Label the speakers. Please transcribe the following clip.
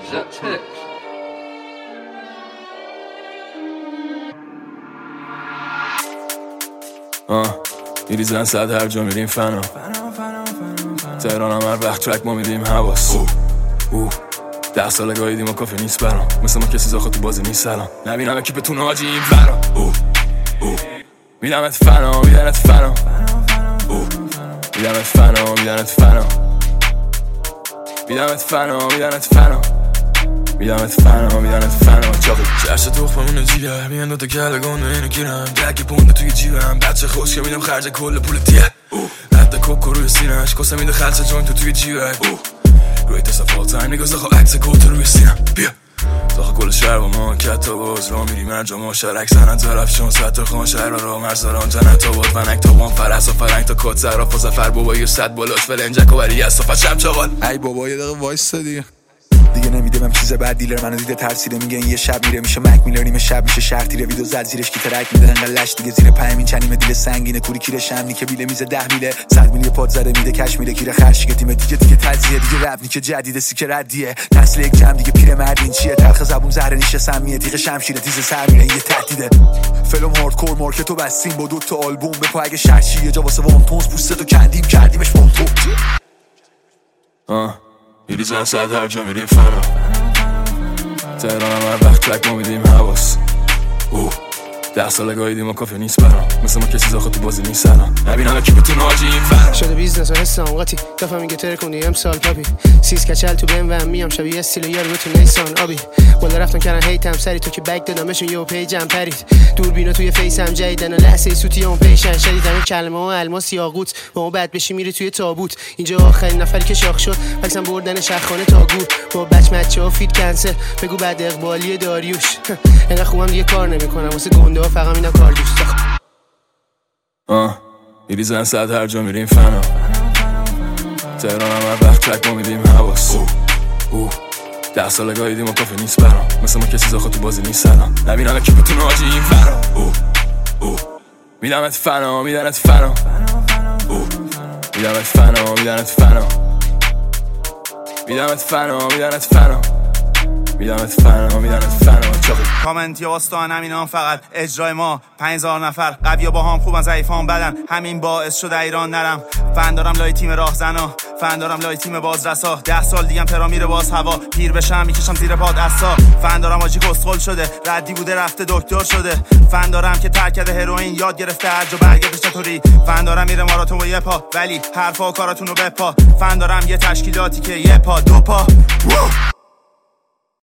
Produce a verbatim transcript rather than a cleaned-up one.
Speaker 1: that text?
Speaker 2: آه میریزن صد هر جا میریم فنا تهران هم هر وقت ترک ما میدیم حواس اوه ده ساله گاهیدیم و کافی نیست برام مثل ما کسی زاخه تو بازی نیست سلام نبینم اکیپتون حاجی این برام اوه اوه میدمت فنا میدنت فنا اوه میدمت فنا میدنت فنا میدمت فنا میدنت فنا میدمت فنا میدنت فنا چاقی چرش تخممونه جیگر میان دوتا کلگان اینو گیرم دک پونده توی جیبم بچه خوش که میدم خرج کل پول تیه رد کوکو روی سینش کسه میده خرچه جون تو توی جیبه روی تصفات تایم نگاه زخوا عکس کوتو روی سینم بیا زخوا کل شهر با ما کتا باز را میریم هر جا ما شرک زنن طرف چون ستر خان شهر را مرزاران جنت تا باد ونک تا وان فرس و فرنگ تا کات سراف و زفر بابایی و صد بالاش فلنجک و بری از صفت شم چاقال
Speaker 3: ای بابا یه دقیقه وایستا دیگه دیگه نمیده من چیز بعد دیلر منو دیده ترسیده میگه این یه شب میره میشه مک میلر نیمه شب میشه شهر تیره ویدو زد زیرش کی ترک میده انقدر لش دیگه زیر پنج چنیمه دیل سنگینه کوری کیره شمنی که بیله میزه ده میله صد میلی پاد زده میده کش میله کیره خرش که تیم دیگه دیگه تزیه دیگه رپ نیکه جدید سیکه ردیه نسل یک کم دیگه پیر مردین چیه تلخ زبون زهر نیشه سمیه تیغ شمشیر تیز سر میره یه تهدیده فیلم هاردکور مارکتو بستیم با دو تا آلبوم به پا اگه شرشی یه جا واسه وان تونز پوستتو کندیم کردیمش مونتو
Speaker 2: آه میریزن صد هر جا میریم فنا تهران هم هر وقت ترک ما میدیم حواس اوه ده ساله گاهیدیم و کافی نیست برام مثل ما کسی زاخه تو بازی نیست سلام نبینم اکیپتون حاجی این فرام
Speaker 4: شده بیزنس و حس آنقاتی دفعه میگه تر کنی امسال پاپی سیز کچل تو بهم و هم میام شبیه استیل یارو تو نیسان آبی بالا رفتن کردن هیتم سری تو که بک دادمشون یه پیجم پرید دوربینا توی فیسم جدیدن و لحظه سوتی اون پیشن شدیدن اون کلمه و الماس یاقوت با اون بد بشی میره توی تابوت اینجا آخرین نفری که شاخ شد فکسم بردن شخانه تا گور با بچ مچه و فیت کنسل بگو بعد اقبالی داریوش اینا خوبم دیگه کار نمیکنم واسه گنده ها فقط میدم کار دوست
Speaker 2: آه میریزن صد هر جا میریم فنا تهران هم هر وقت ترک ما میدیم حواس اوه ده ساله گاهیدیم و کافی نیست برام مثل ما کسی زاخه تو بازی نیست سلام نبینم اکیپتون حاجی این فرام اوه اوه میدمت فنا میدنت فنا اوه میدمت فنا میدنت فنا میدمت فنا میدنت فنا میدمت فنا میدنت فنا چاقی
Speaker 5: کامنت یا واستان همینا فقط اجرای ما پنج هزار نفر قویا با هم خوبن ضعیفان بدن همین باعث شده ایران نرم فن دارم لای تیم راهزنا فن دارم لای تیم بازرسا ده سال دیگه ترا میره باز هوا پیر بشم میکشم زیر پاد اسا فن دارم آجی کسخل شده ردی بوده رفته دکتر شده فن دارم که ترک کرده هروئین یاد گرفته هر جا برگردش چطوری فن دارم میره ماراتون و یه پا ولی حرفا و کاراتونو بپا فن دارم یه تشکیلاتی که یه پا دو پا